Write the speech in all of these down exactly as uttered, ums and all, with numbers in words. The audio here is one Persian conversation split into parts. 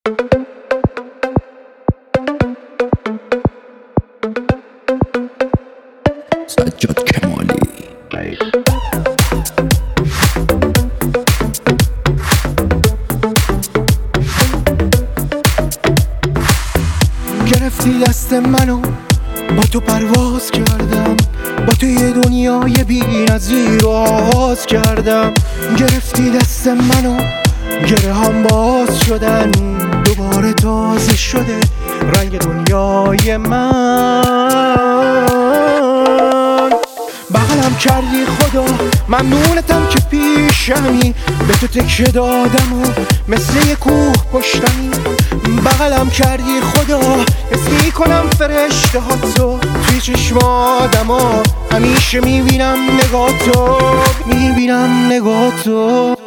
سجاد کمالی. گرفتی دست منو با تو پرواز کردم، با تو یه دنیای بی نظیر رو آغاز کردم. گرفتی دست منو گره هم باز شدن، دوباره تازه شده رنگ دنیای من. بغلم کردی خدا، ممنونتم که پیشمی، به تو تکیه دادم و مثل یه کوه پشتمی. بغلم کردی خدا، حس میکنم فرشته ها تو توی چشم آدما، همیشه میبینم نگاه تو، میبینم نگاه تو.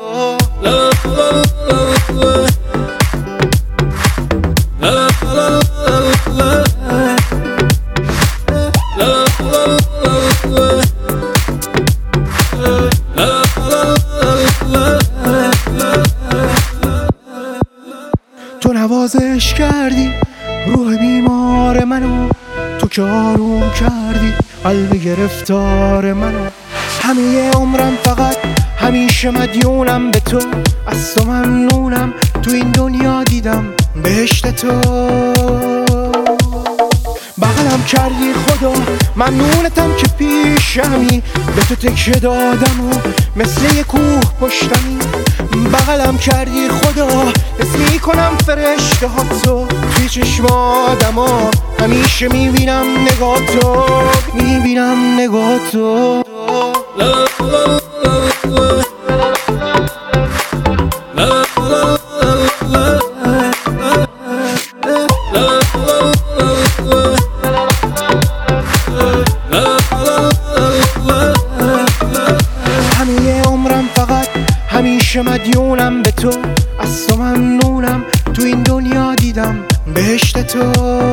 تو نوازش کردی روح بیمار منو، تو که آروم کردی قلب گرفتار منو. همه عمرم فقط همیشه مدیونم به تو، از تو ممنونم تو این دنیا دیدم بهشت تو. بغلم کردی خدا، ممنونتم که پیشمی، به تو تکیه دادم و مثل یه کوه پشتمی. بغلم کردی خدا، حس میکنم فرشته ها تو توی چشم آدما، همیشه میبینم نگاه تو، میبینم نگاه تو. همه عمرم فقط همیشه مدیونم به تو، از تو ممنونم تو این دنیا دیدم بهشت تو.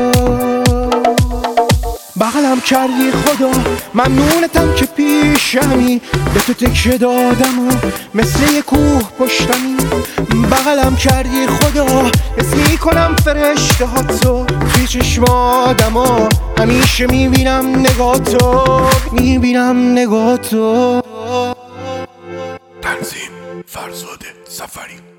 بغلم کردی خدا، ممنونتم که پیشمی، به تو تکیه دادم و مثل یه کوه پشتمی. بغلم کردی خدا، حس میکنم فرشته ها تو توی چشم آدما، همیشه میبینم نگاه تو، میبینم نگاه تو. تنظیم فرزاد سفری.